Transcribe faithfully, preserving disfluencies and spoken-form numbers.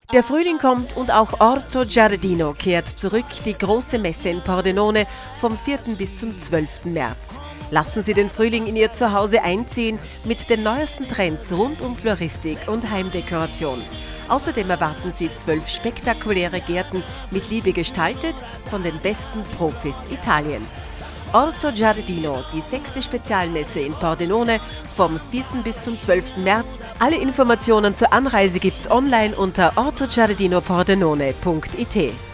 Der Frühling kommt und auch Orto Giardino kehrt zurück, die große Messe in Pordenone vom vierten bis zum zwölften März. Lassen Sie den Frühling in Ihr Zuhause einziehen mit den neuesten Trends rund um Floristik und Heimdekoration. Außerdem erwarten Sie zwölf spektakuläre Gärten mit Liebe gestaltet von den besten Profis Italiens. Orto Giardino, die sechste Spezialmesse in Pordenone vom vierten bis zum zwölften März. Alle Informationen zur Anreise gibt's online unter orto giardino pordenone punkt it.